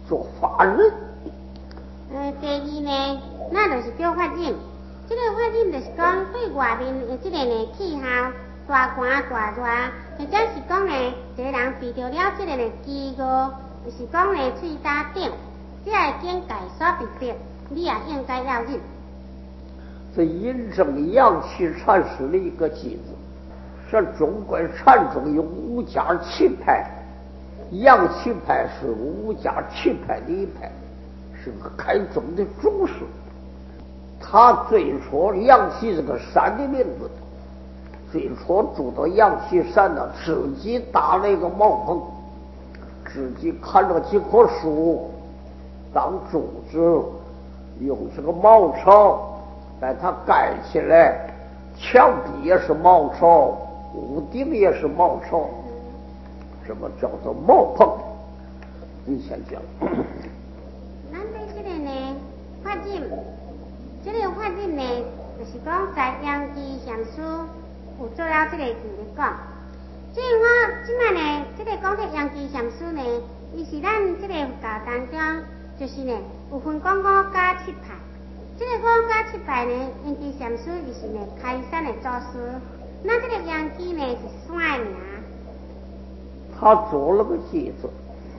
做法人。 第二呢，那就是叫法忍。这个法忍就是讲对外面的这个呢气候大寒大热，或者是讲呢一个人遇到了这个呢饥饿，就是讲呢喙焦顶，这个境界所逼迫，你也应该要忍。 这印证阳气禅师的一个句子，说中国禅宗有五家气派，阳气派是五家气派的一派，是个开宗的宗师。他最初阳气这个山的名字，最初住到阳气山呢，自己搭了一个茅棚，自己砍了几棵树当柱子，用这个茅草把它盖起来，墙壁也是茅草，屋顶也是茅草，这么叫做茅棚。你先讲。 咱对这个呢，法忍，这个法忍呢，就是讲在阳气禅师有做了这个字来讲。所以我今仔呢，这个讲这阳气禅师呢，伊是咱这个佛教当中，就是呢有分讲五家七派。这个五家七派呢，阳气禅师伊是呢开山的祖师，那这个阳气呢是山的名。 他做了个句子，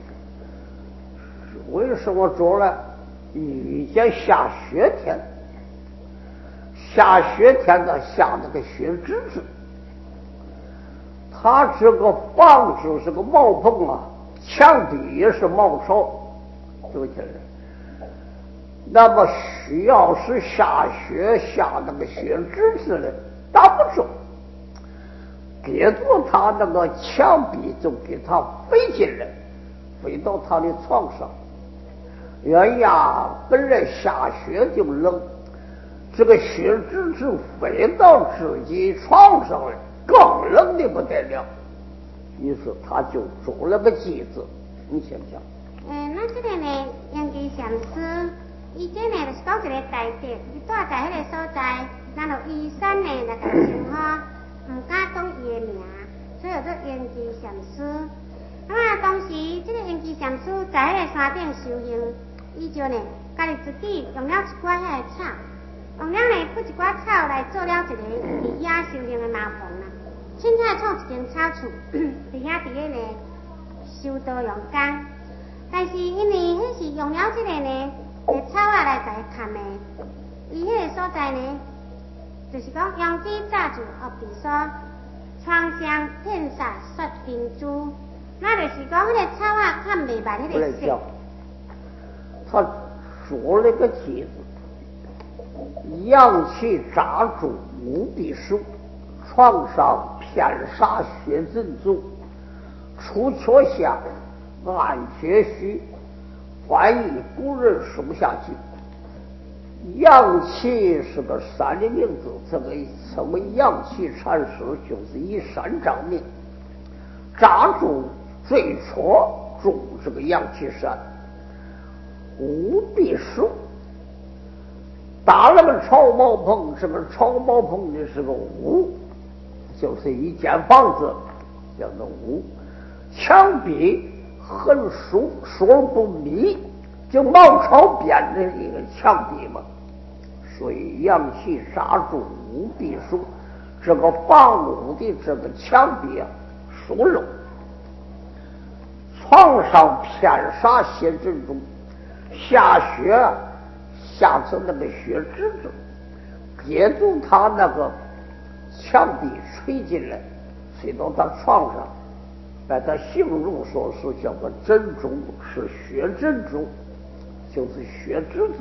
为什么做了？遇见下雪天，下雪天呢下那个雪吱吱，他这个房子是个茅棚啊，墙壁也是茅草，对不起来。那么需要是下雪下那个雪吱吱的，打不住，憋住他那个墙壁就给他飞进来，飞到他的床上。哎呀，本来下雪就冷，这个雪吱吱飞到自己床上来，更冷的不得了。于是他就做了个句子，你想想。 那这个呢，阳气禅师，伊这呢就是讲一个大地，伊住在迄个所在，咱就依山呢来甲称呼，唔敢讲伊的名，所以叫做阳气禅师。当时这个阳气禅师在迄个山顶修行，伊就呢家己自己用了一寡遐个草，用了呢不一寡草来做了一个伫遐修行的茅棚啦。凊彩创一间草厝，伫遐伫个呢修道用功。但是因为迄是用了这个呢，草啊来甲伊砍的，伊迄个所在呢，就是讲阳气乍住恶比说，窗香片洒雪冰珠，那就是讲迄个草啊看袂白迄个色。 他说了个句子，阳气乍住无必数，床上片洒雪珍珠，出缺下暗缺虚，翻译古人说不下去。阳气是个山的名字，这个称为阳气禅师，就是以山长名。乍住最初住这个阳气山，无必数，搭了个草茅棚，这个草茅棚的是个屋，就是一间房子，叫做屋。墙壁很疏，疏不密，就茅草编的一个墙壁嘛。所以阳气乍住无必疏，这个房屋的这个墙壁啊疏漏，床上片洒雪珍珠，下雪下成那个雪吱吱，憋住他那个墙壁吹进来，吹到他床上，把它形容说是叫个珍珠，是雪珍珠，就是雪吱吱。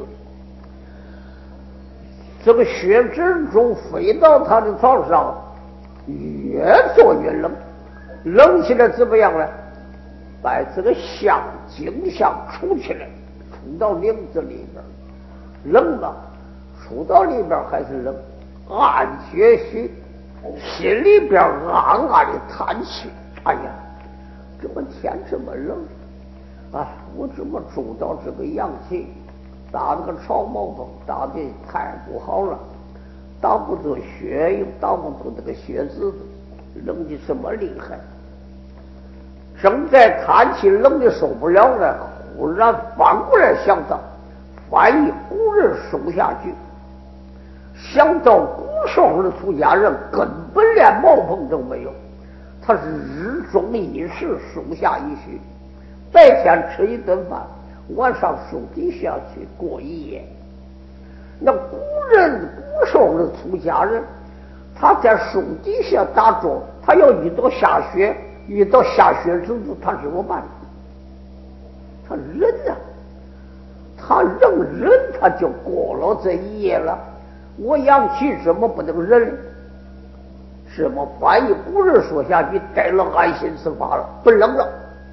这个雪珍珠飞到他的床上，越做越冷，冷起来怎么样呢？把这个景象出起来，出到林子里边，冷了，出到里边还是冷，暗觉虚，心里边暗暗的叹气。哎呀，这么天这么冷，哎，我怎么住到这个阳气？打那个草茅棚打的太不好了，挡不住雪，又挡不住那个雪子，冷的这么厉害。正在叹气冷的受不了了， 突然反过来想到，翻译古人手下去，想到古时候的出家人根本连茅棚都没有，他是日中一时，树下一宿，白天吃一顿饭，晚上树底下去过一夜。那古时候的出家人，他在树底下打坐，他要遇到下雪之子，他怎么办？他忍啊，他忍，他就过了这一夜了。我杨启怎么不能忍？什么翻译古人说下去，改了安心之法了，不冷了，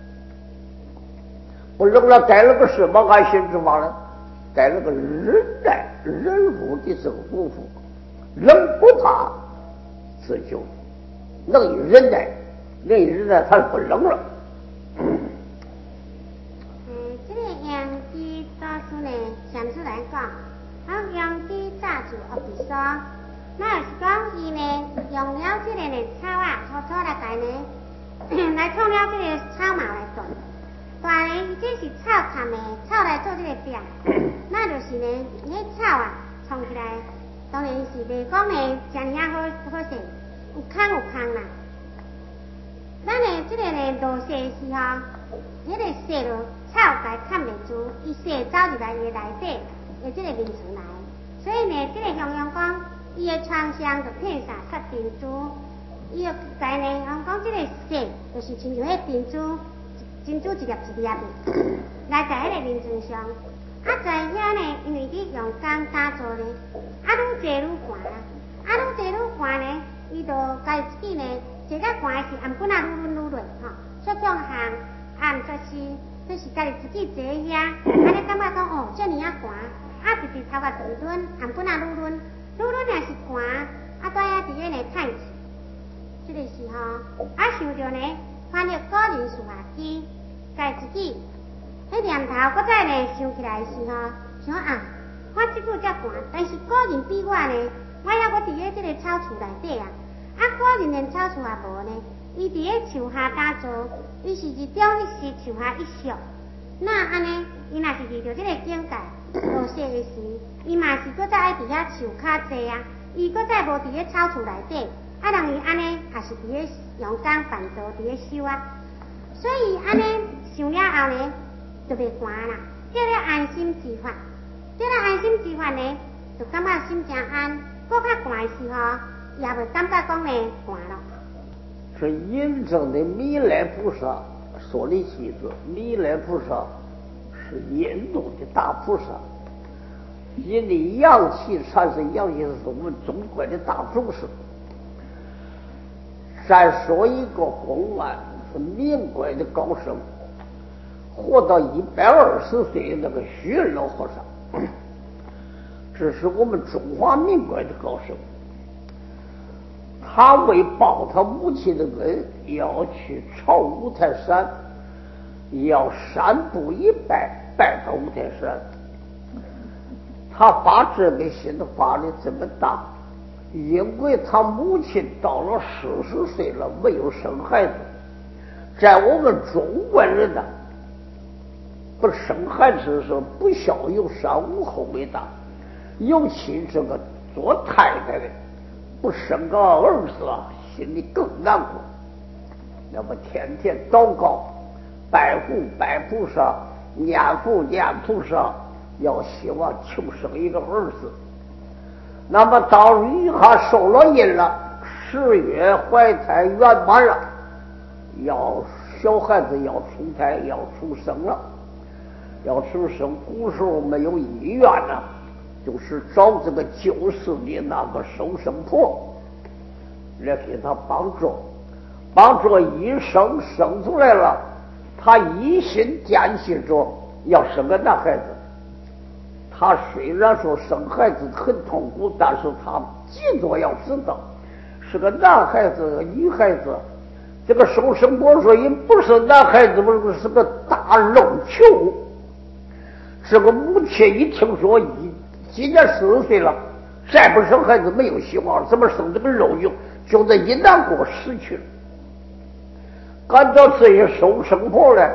改了个什么安心之法了？改了个忍耐，忍辱的这个功夫，冷不怕自救，能一忍耐，他不冷了。 这个杨基大叔呢，上次来讲，杨基炸住学比说，那是讲伊呢用了这个呢草啊，粗来改呢，来创了这个草茅来做。但呢，伊这是草砍的，草来做这个饼，那就是呢，那草啊，创起来，当然是袂讲呢，真遐好势，有空啦。咱呢，这个呢，落雪时候，迄个雪咯，草该砍袂住，伊雪走入来伊内底，伊这个面厝来，所以呢，这个形容讲，伊的窗箱就片上塞珍珠，伊个在呢，讲这个雪就是亲像迄珍珠一粒一粒的，来在迄个面床上，在遐呢，因为伊用钢打做呢，愈坐愈寒啦，愈坐愈寒呢，伊就家自己呢。坐较寒是颔骨啊愈润愈累吼，所以种项就是家己自己坐遐，安尼感觉讲哦，遮尔啊寒，直直头发直润，颔骨啊愈润也是寒，蹛遐伫遐呢叹气。这个时候，想着呢，翻了古人数学机，家自己，迄念头搁再呢想起来的时候，想我即久遮寒，但是古人比我呢，我伫遐这个草厝内底啊。古人连草厝也无呢，伊伫咧树下打坐，伊是日中伊是树下一宿。那安尼，伊若是遇到这个境界落雪的时，伊嘛是搁再爱伫遐树骹坐啊，伊搁再无伫咧草厝内底，人伊安尼也是伫咧用工办做伫咧修啊。所以安尼想了后呢，就袂寒啦，叫了安心之法，呢，就感觉心诚安，搁较寒的时候。也袂感觉讲呢寒了。 是印证的弥勒菩萨说的句子。弥勒菩萨是印度的大菩萨，因为阳气产生阳气是我们中国的大宗师。再说一个公案，是民国的高僧，活到120岁的那个虚云老和尚，这是我们中华民国的高僧。他为报他母亲的恩，要去朝五台山，要3步一拜到五台山。他把这个心发的这么大，因为他母亲到了40岁了，没有生孩子。在我们中国人呢，不生孩子的时候，不孝有3无后为大，尤其这个做太太的。不生个儿子啊，心里更难过。要不天天祷告，拜佛拜菩萨，念佛念菩萨，要希望求生一个儿子。那么到一下受了孕了，10月怀胎圆满了，要小孩子要出胎要出生了，要出生。古时候没有医院呢。就是找这个救世的那个收生婆来给他帮助一生生出来了，他一心坚持着要生个男孩子。他虽然说生孩子很痛苦，但是他急着要知道是个男孩子女孩子。这个收生婆说也不是男孩子，不是个大肉球。这个母亲一听说今年40岁了，再不生孩子没有希望了，怎么生这个肉球？就这一难过死去了。赶到这些收生婆呢，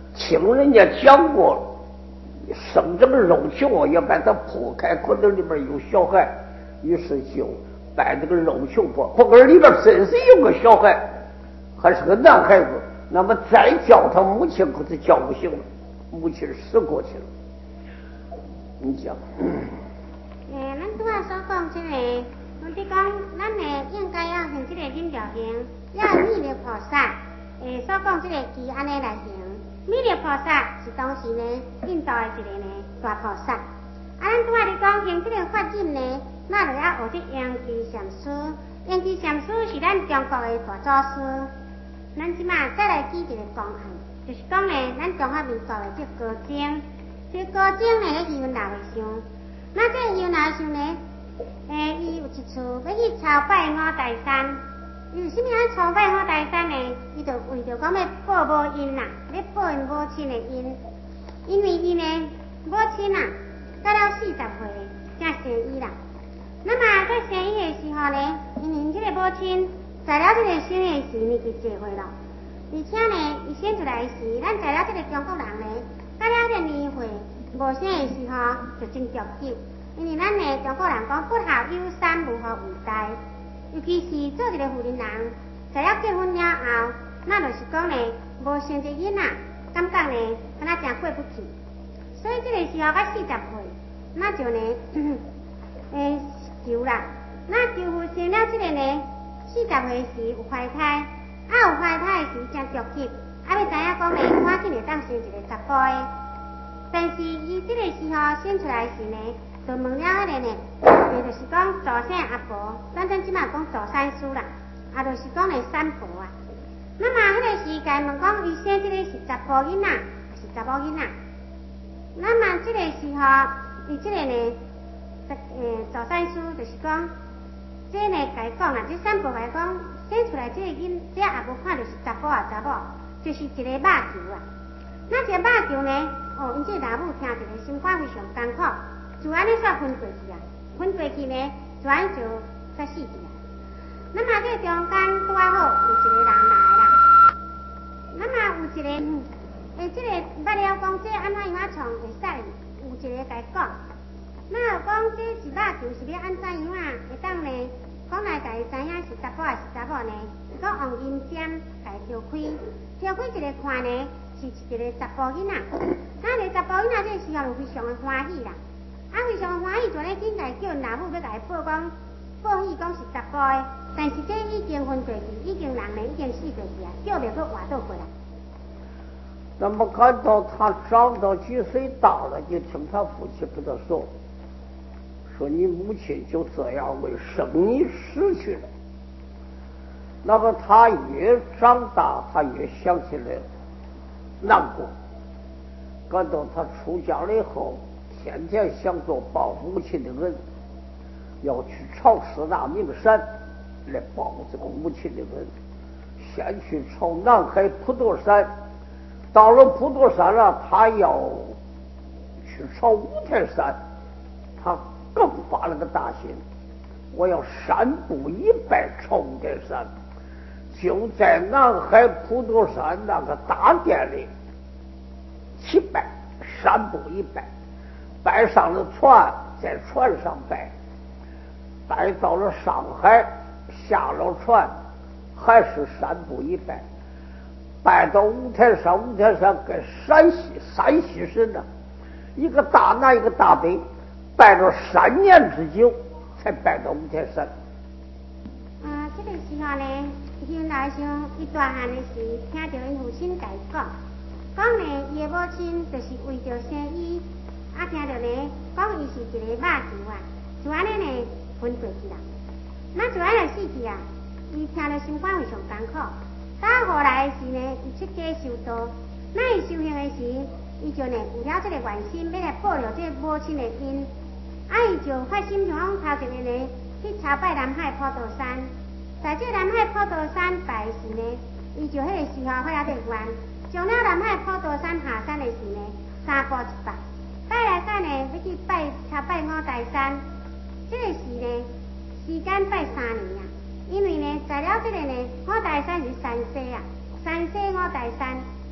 听人家讲过，生这个肉球要把它剖开，可能里边有小孩，于是就把这个肉球剥，或者里边真是有个小孩，还是个男孩子，那么再叫他母亲可是叫不醒了，母亲死过去了。你讲。 咱拄仔所讲这个，我哋讲，咱呢应该要行这个忍条行，要弥勒菩萨所讲这个期安尼来行。弥勒菩萨是当时呢印度的一个呢大菩萨。咱拄仔咧讲行这个法忍呢，咱就要学这杨基禅师。杨基禅师是咱中国的大祖师。咱即马再来举一个公案，就是讲呢，咱中华民国的这高僧，这高僧呢咧游闹的时候。那这游闹时呢，伊有一次要去朝拜五台山，伊为什么要朝拜五台山呢？伊就为着讲要报母恩啦，要报因母亲的恩，因为伊呢母亲啊，到了40岁才生伊啦。那么在生伊的时候呢，因为这个母亲在了这个生伊时年纪侪岁了，而且呢，伊生出来时，咱在了这个中国人呢，到了这个年岁。无生的时候就真着急，因为咱呢中国人讲不孝有三，无后有代，尤其是做一个妇人人，在了结婚了后，那就是讲呢无生一个囡仔，感觉呢敢若真过不去，所以这个时候到40岁，那就呢求啦，那求父生了这个呢40岁时有怀胎，有怀胎时真着急，要知影讲呢赶紧会当生一个查甫的。但是伊这个时候生出来时呢，就问了迄个呢，就是讲祖先阿婆，咱即马讲祖三叔啦，就是讲呢三婆啊。那么迄个时间问讲，伊生这个是查甫囡仔，还是查某囡仔？那么这个时候，伊这个呢，祖三叔就是讲，这呢甲讲啦，这三婆甲讲，生出来这个这阿婆看就是查甫啊查某，就是一个肉球啊。那这个肉球呢？因这老母听一个心肝非常艰苦，就安尼煞昏过去啊，昏过去呢，就安就煞死去啊。那么这中间拄好有一个人来啦，那么有一个，这个捌了讲这安怎样创会使，有一个甲讲，那讲这是肉球是要安怎样会当呢？讲来甲伊知影是查甫还是查某呢？讲用银针甲伊挑开，挑开一个看呢。是一个查甫囡仔，那个查甫囡仔这时候就非常的欢喜啦，非常欢喜，就咧紧来叫老母要甲伊报讲，报喜讲是查甫的，但是这已经昏过去，已经人呢已经死过去啊，叫袂搁活倒过来。 那么看到他长到几岁大了，就听他父亲跟他说你母亲就这样为生你死去了。那么他越长大，他越想起来难过，感到他出家了以后，天天想着报母亲的恩，要去朝4大名山来报这个母亲的恩。先去朝南海普陀山，到了普陀山了，他要去朝五台山，他更发了个大心，我要3步一拜朝五台山。就在南海普陀山那个大殿里去拜，3步一拜，拜上了船，在船上拜，拜到了上海，下了船，还是3步一拜，拜到五台山，五台山跟山西省呢，一个大南一个大北，拜了3年之久，才拜到五台山。 这个时候呢。因来时，伊大汉的时，听到因父亲讲呢，伊的母亲就是为着生伊，听到呢，讲伊是一个肉球啊，就安尼呢，昏过去啦。那就安尼死去啊，伊听到心肝非常艰苦。到后来的时呢，伊出家修道，那伊修行的时，伊就呢有了这个愿心，要来报了这母亲的恩，伊就发心想讲头一个呢，去朝拜南海普陀山。在这南海普陀山拜时呢，伊就迄个时候发了这个愿，从了南海普陀山下山的时呢，3步一拜，拜来山呢要去朝拜五台山，这个时呢时间拜3年啊，因为呢在了这个呢五台山是山西啊，山西五台山，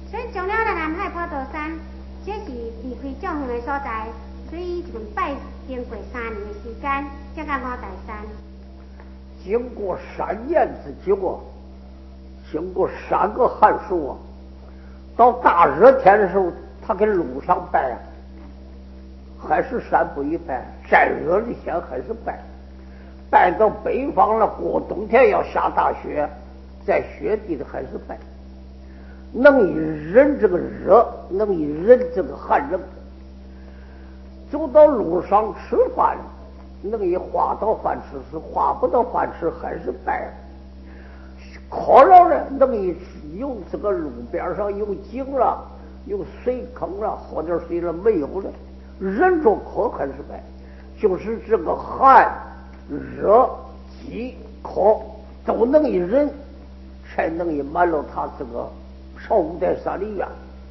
所以上了咱南海普陀山，这是离开众远的所在，所以就拜经过3年的时间，才到五台山。 经过3年之久啊，经过3个寒暑啊，到大热天的时候，他给路上拜啊，还是山不一拜，再热的天还是拜。拜到北方了，过冬天要下大雪，在雪地里还是拜。能一忍这个热，能一忍这个寒冷。走到路上吃饭，能一划到饭吃是划不到饭吃还是拜。渴了呢，能一有这个路边上有井了，有水坑了，喝点水了没有了，忍着渴还是拜。就是这个寒、热、饥、渴都能一忍，才能一满了他这个上五台山的愿。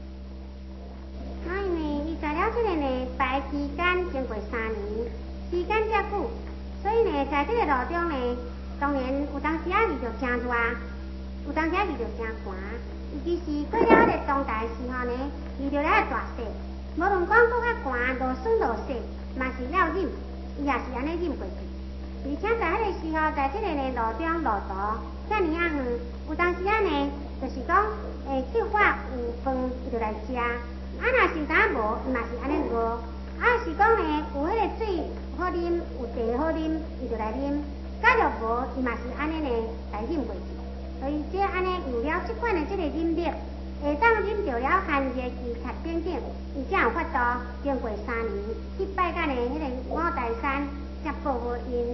因为伊在了这个呢，拜期间经过3年，时间遮久，所以呢，在这个路中呢，当然有当时啊，伊就真热，有当时啊，伊就真寒。尤其是过了迄个冬大时候呢，伊就来大雪，无论讲搁较寒，落霜落雪，嘛是要忍，伊也是安尼忍过去。而且在迄个时候，在这个呢路中路途遮尔啊远，有当时啊呢，就是讲计划有饭伊就来食。若是敢无，伊嘛是安尼无。是讲呢，有迄个水好啉，有茶好啉，伊就来啉；假若无，伊嘛是安尼呢来忍过去。所以这安尼有了这款的这个忍力，会当忍着了寒热期较顶顶，伊才有法度经过3年去拜到呢迄个五台山，才报好因。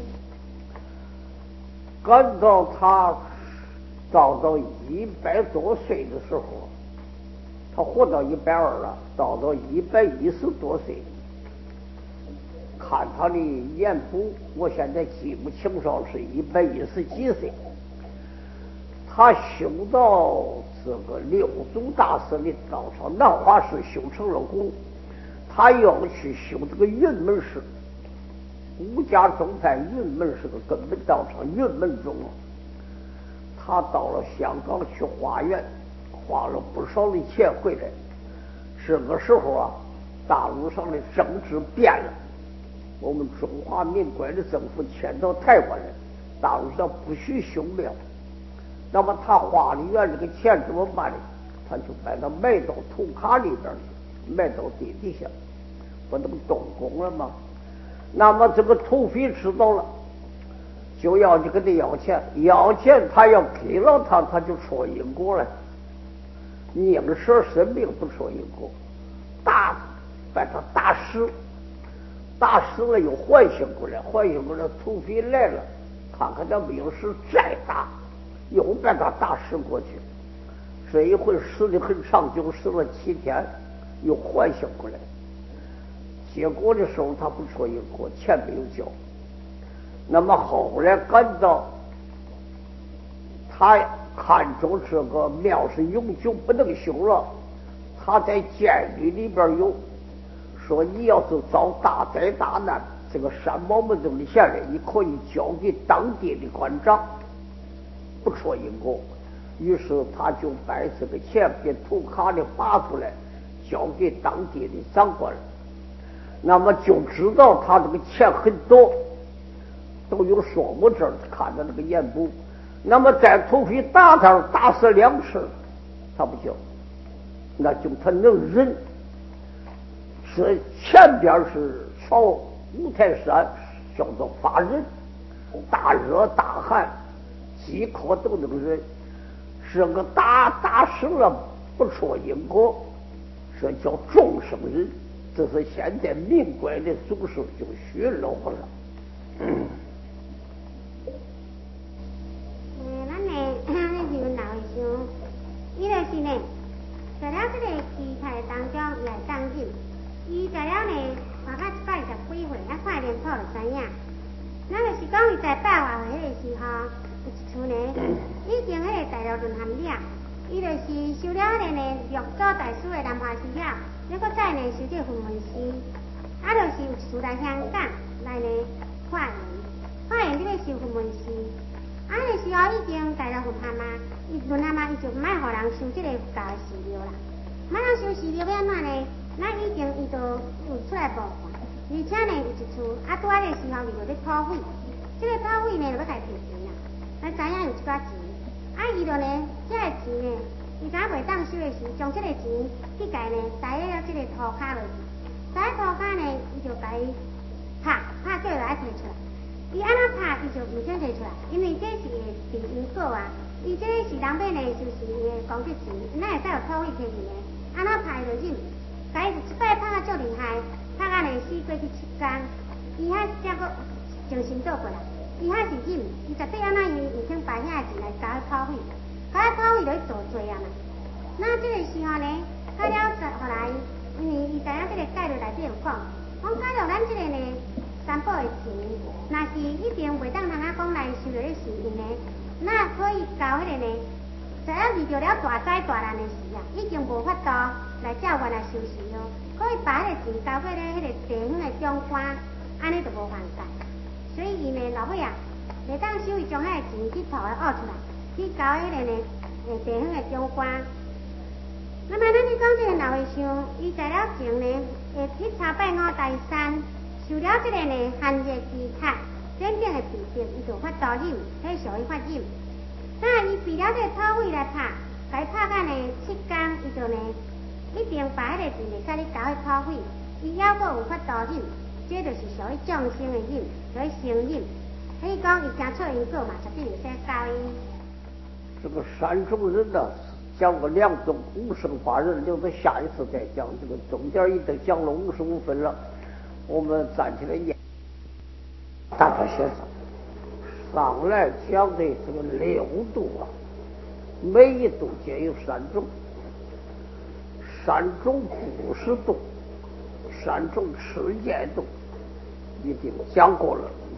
赶到他到100多岁的时候，他活到120了，到110多岁，看他的眼部，我现在记不清楚是110几岁。他修到这个六祖大师的道场，南华寺修成了功，他要去修这个云门寺。五家宗派云门是个根本道场，云门中他到了香港去化缘，花了不少的钱回来。这个时候啊，大陆上的政治变了，我们中华民国的政府迁到台湾来，大陆上不许修庙。那么他花的愿这个钱怎么办呢？他就把它埋到土卡里边去，埋到地底下，不能动工了吗？那么这个土匪知道了，就要去跟他要钱，要钱他要给了他，他就说因果了。宁舍生命不说因果，把他打死，打死了又唤醒过来，唤醒过来土匪来了，看看他没有事再打，又把他打死过去。这一回死的很长久，死了7天，又唤醒过来。结果的时候他不说因果，钱没有交。那么后来赶到他看中这个庙是永久不能修了，他在监狱里边有说，你要是遭大灾大难，这个3毛门中的钱呢，你可以交给当地的官长，不说因果。于是他就把这个钱给土卡里拔出来，交给当地的长官。那么就知道他这个钱很多，都有说不证，看到这个眼部。那么在土匪打他，打死2次，他不交，那就他能忍。是前边是朝五台山，叫做发忍，大热大寒饥渴都能忍。是个打死了不说因果，这叫众生忍。这是现在民国的祖师就学了了。 咱呢，咱是老的想，伊就是呢，在了这个期菜当中，伊来当忍。伊在了呢，活到120几岁，看脸谱就知影。咱就是讲伊在8月迄个时候，有一厝呢，已经迄个大陆沦陷了，伊就是收了迄个呢六祖大师的南华寺了。那个再呢是这分文师，就是有一次来香港来呢化缘这个是分文师。那时候已经大陆沦陷嘛，伊沦陷嘛，伊就唔爱互人收这个佛教的寺庙啦。 马上休息了要安怎呢？咱以前伊就有出来报看，而且呢有一厝拄仔个时候伊就咧讨费，这个讨费呢就要家提钱啦，咱知影有一寡钱，伊就呢这个钱呢，伊敢袂当收的时，将这个钱去家呢塞了这个涂骹落去，塞涂骹呢伊就家拍叫伊来摕出来，伊安怎拍伊就唔想摕出来，因为这是会治因果啊，伊这是人要呢就是伊的功德钱，哪会使有讨费摕去呢？安怎拍就忍。家一摆拍啊足厉害，拍啊呢死过去7天，伊遐才阁精神倒过来，伊遐是忍，伊绝对安那用欠白遐钱来交讨费，交讨费就去做罪啊嘛。那这个时候呢，到了后来，因为伊知影这个戒律内底有讲，假如咱这个呢三宝的钱，若是一定袂当人啊讲来收着咧是用呢，那可以交迄个呢。在遇到了大灾大难的时啊，已经无法度来照原来收拾咯，可以把迄个钱交给咧迄个地方的长官，安尼就无犯戒。所以伊呢老尾啊，袂当收伊将迄个钱去吐来挖出来，去交迄个呢地方的长官。那么咱去讲这个老和尚，伊在了前呢，去参拜5台山，受了这个呢寒热饥渴，真正的病症，伊就法度忍，迄属于法忍。那伊为了这个讨费来拍，该拍到呢7天，伊就呢一定把迄个钱袂使你交去讨费，伊还阁有法度忍，这就是属于众生的忍，属于生忍。所以讲伊行错因果嘛，绝对袂使交伊。 这个山中人呢，讲过2种5生法人，留到下一次再讲。这个中间已经讲了55分了，我们站起来念。大家先生。上来讲的这个6度啊，每一度皆有3种，山中古时度，山中持戒度，已经讲过了。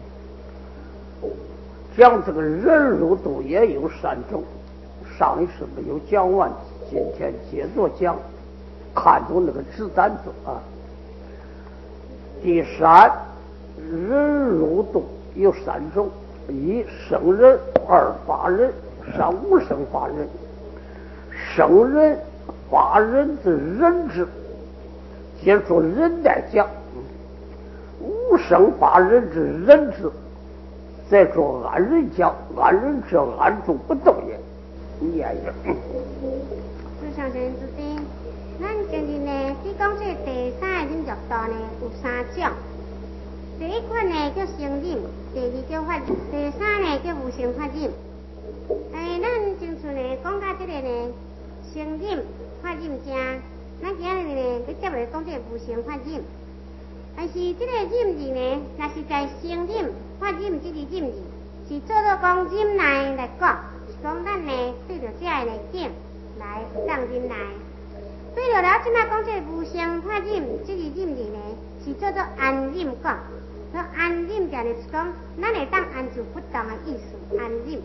讲这个忍辱度也有3种，上一次没有讲完，今天接着讲，看住那个纸单子啊。第3，忍辱度有3种。1生忍，2法忍，3无生法忍。生忍法忍之忍之，接着忍耐讲；无生法忍之忍之，再着安忍讲。安忍者安住不动也。念一下。 非常人之地，咱今日呢，只讲这第3个忍辱度呢有3种。第1款呢叫生忍，第2叫法忍，第3呢叫无生法忍。咱前次呢讲到这个呢生忍、法忍正，咱今日呢要接来讲这个无生法忍。但是这个忍字呢，若是在生忍、法忍这个忍字，是做做讲忍耐来讲，是讲咱呢对着这个呢境来当忍耐。对了了，即摆讲这个无生法忍这个忍字呢，是做做安忍讲。安忍就是讲，咱会当安住不动的意思。安忍，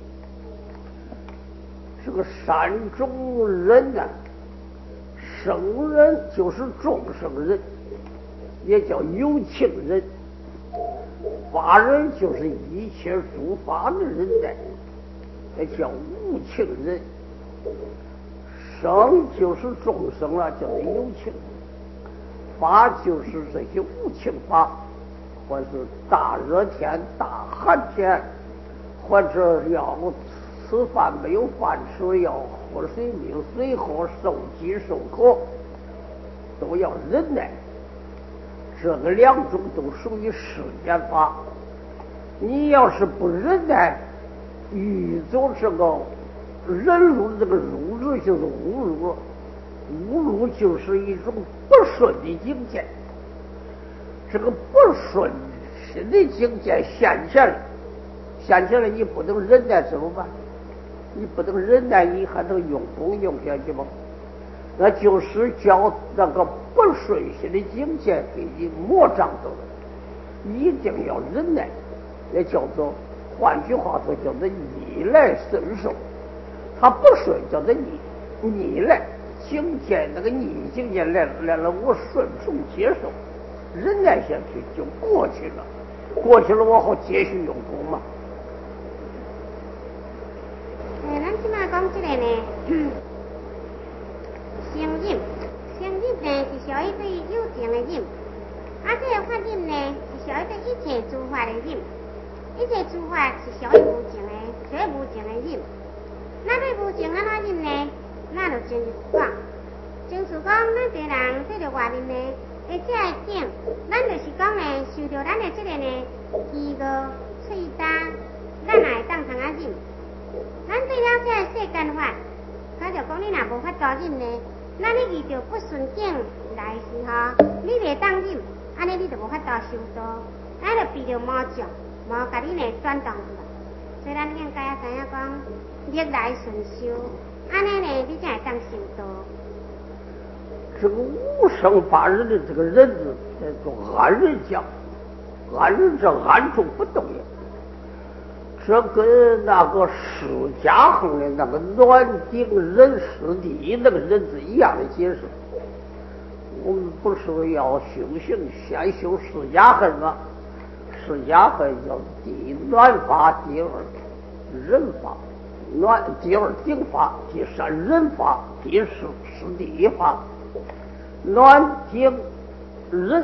这个山中人啊，生人就是众生人，也叫有情人；法人就是一切诸法的人在，也叫无情人。生就是众生了，叫做有情；法就是这些无情法。或是大热天、大寒天，或者要吃饭没有饭吃，要喝水没有水喝，受饥受渴，都要忍耐。这个2种都属于世间法。你要是不忍耐，遇着这个忍辱，这个辱字就是侮辱，侮辱就是一种不顺的境界。这个不顺心的境界现前了，你不能忍耐怎么办？你不能忍耐，你还能用功用下去吗？那就是叫那个不顺心的境界给你魔障着了，一定要忍耐，也叫做，换句话说，叫做逆来顺受。他不顺叫做逆来，境界那个逆境界来了，我顺从接受。忍耐下去就过去了，我好继续用功嘛。 咱即马讲这个呢，生忍， 属于对有情的忍，啊，这个法忍呢是属于对一切诸法的忍，一切诸法是属于无情的，属于无情的忍。那对无情安怎忍呢？咱就先讲，就是讲咱一个人这个外面呢，而且会境，咱就是讲呢，受到咱的这个呢，饥饿、喙焦，咱也会当通啊忍。咱对了这个世间法，他就讲你若无法度忍呢，那你遇到不顺境来时候，你袂当忍，安尼你就无法度受道，咱就避着魔障，魔甲你呢转动去。所以咱应该知影讲，逆来顺受，安尼呢你才会当受道。 这个无生法忍的这个忍字，叫安忍讲，安忍是安住不动的。这跟那个释迦行的那个暖顶忍师地那个忍字一样的解释。我们不是要修行先修释迦行吗？释迦行叫第暖法，第二忍法，第二顶法，第三忍法，第四师地法。暖顶忍，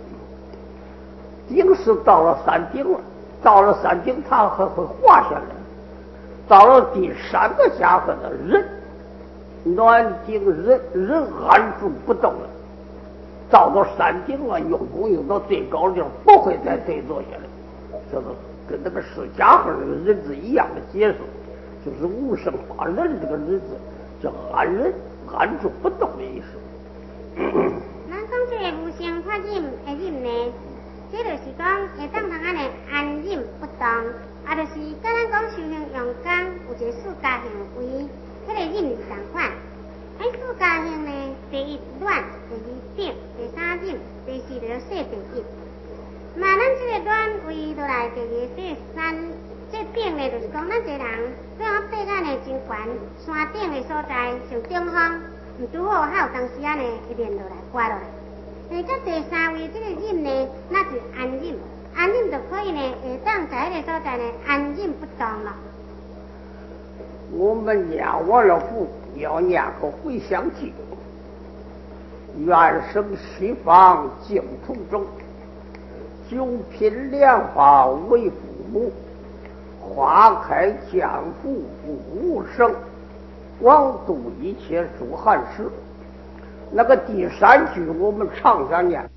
顶是到了山顶了。到了山顶，它还会滑下来。到了第三个家伙的人，暖顶人安住不动了。到山顶了，用功用到最高的地方，不会再坠落下来。这个跟那个释迦行那个人字一样的解释，就是无生法忍这个人字叫安忍，安住不动的意思。 咱讲这个无生法忍的忍呢？这就是讲，会当通安尼安忍不动，啊，就是甲咱讲修行用功有一个四加行为，迄个忍是同款。迄四加行呢，第一暖，第二顶，第三忍，第四就说第一。嘛，咱这个暖为落来第二、第三，这顶呢就是讲咱一个人，比如爬到呢真悬，山顶的所在上顶方，毋拄好还有当时啊呢会连落来，滑落来。而这第三位这个忍呢，那是安忍，安忍就可以呢，会当在那个所在呢安忍不动了。 我们念完了佛，要念个回向偈：愿生西方净土中，九品莲花为父母，花开见福无生，广度一切诸寒士。那个第三句我们常常念。